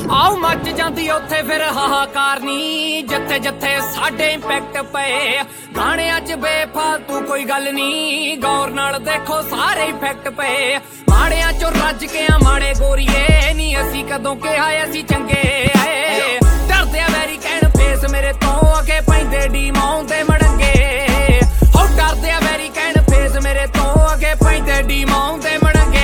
ਆਓ ਮੱਚ ਜਾਂਦੀ ਉੱਥੇ ਫਿਰ ਹਾਹਾਕਾਰ ਨੀ ਜਿੱਥੇ ਜਿੱਥੇ ਸਾਡੇ ਇੰਪੈਕਟ ਪਏ ਗਾਣਿਆਂ 'ਚ ਬੇਫਾਲਤੂ ਕੋਈ ਗੱਲ ਨੀ ਗੌਰ ਨਾਲ ਦੇਖੋ ਸਾਰੇ ਇਫੈਕਟ ਪਏ ਮਾੜਿਆਂ 'ਚੋਂ ਰੱਜ ਕੇ ਆ ਮਾੜੇ ਗੋਰੀਏ ਨੀ ਅਸੀਂ ਕਦੋਂ ਕਿਹਾ ਅਸੀਂ ਚੰਗੇ ਆਏ ਡਰਦੇ ਆ ਵੈਰੀ ਕਹਿਣ ਫੇਸ ਮੇਰੇ ਤੋਂ ਅੱਗੇ ਪੈਂਦੇ ਡੀਮਾਉਂ ਤੇ ਮੜੰਗੇ ਹੋ ਡਰਦੇ ਆ ਵੈਰੀ ਕਹਿਣ ਫੇਸ ਮੇਰੇ ਤੋਂ ਅੱਗੇ ਪੈਂਦੇ ਡੀਮਾਉਂ ਤੇ ਮੜੰਗੇ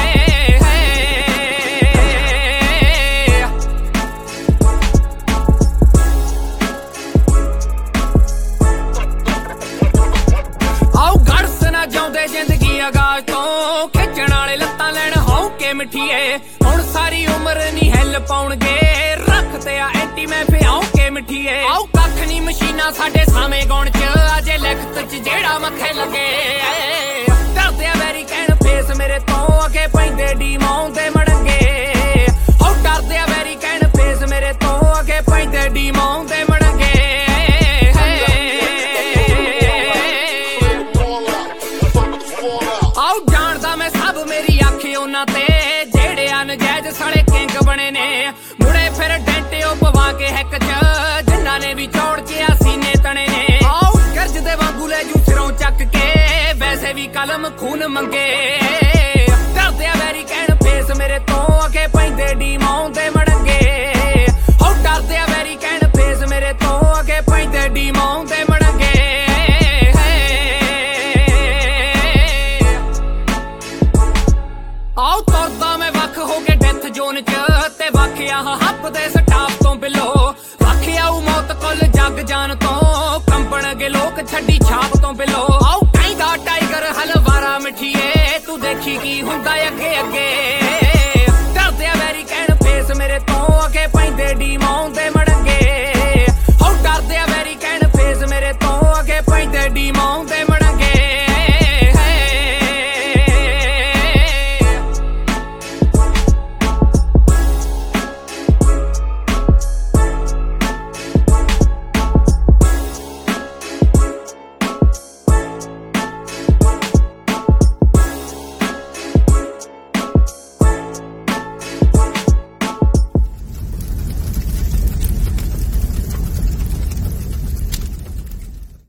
ਜ਼ਿੰਦਗੀ ਆਗਾਜ਼ ਤੋਂ ਖਿੱਚਣ ਵਾਲੇ ਲੱਤਾਂ ਲੈਣ ਹੌਂਕੇ ਮਿੱਠੀਏ ਹੁਣ ਸਾਰੀ ਉਮਰ ਨੀ ਹਿੱਲ ਪਾਉਣਗੇ ਰੱਖ ਤੇ ਆ ਐਂਟੀ ਮੈਂ ਫਿਆਉਂ ਕੇ ਮਿੱਠੀਏ ਆਓ ਕੱਖ ਨੀ ਮਸ਼ੀਨਾਂ ਸਾਡੇ ਸਾਵੇਂ ਗਾਉਣ ਚ ਅਜੇ ਲਿਖਤ ਚ ਜਿਹੜਾ ਮੱਥੇ ਲੱਗੇ ਡਰਦੇ ਆ ਵੈਰੀ ਕਹਿਣ ਫੇਸ ਮੇਰੇ ਤੋਂ ਅੱਗੇ ਪੈਂਦੇ ਡੀਮਾਉਂ ਤੇ ਮੜੰਗੇ ਹੋ ਡਰਦੇ ਆ ਵੈਰੀ ਕਹਿਣ ਫੇਸ ਮੇਰੇ ਤੋਂ ਅੱਗੇ ਪੈਂਦੇ ਡੀਮਾਉਂ ਤੇ ਮੜੰਗੇ ਆਓ ਜਾਣਦਾ ਮੈਂ ਸਭ ਮੇਰੀ ਅੱਖ ਉਹਨਾਂ ਤੇ ਜਿਹੜੇ ਅਨਜਾਇਜ਼ ਸਾਲੇ ਕਿੰਗ ਬਣੇ ਨੇ ਮੁੜੇ ਫਿਰ ਡੈਂਟਿਓ ਪਵਾ ਕੇ ਹੈਕ ਚ ਜਿਨ੍ਹਾਂ ਨੇ ਵੀ ਚੌੜ ਕੇ ਆ ਸੀਨੇ ਤਣੇ ਨੇ ਆਓ ਗਰਜ ਦੇ ਵਾਂਗੂ ਲੈ ਜੂ ਸਿਰੋਂ ਚੱਕ ਕੇ ਵੈਸੇ ਵੀ ਕਲਮ ਖੂਨ ਮੰਗੇ ਡਰਦੇ ਆ ਵੈਰੀ ਕਹਿਣ ਫੇਸ ਮੇਰੇ ਤੋਂ ਅੱਗੇ ਪੈਂਦੇ ਡੀਮਾਉਂ ਤੇ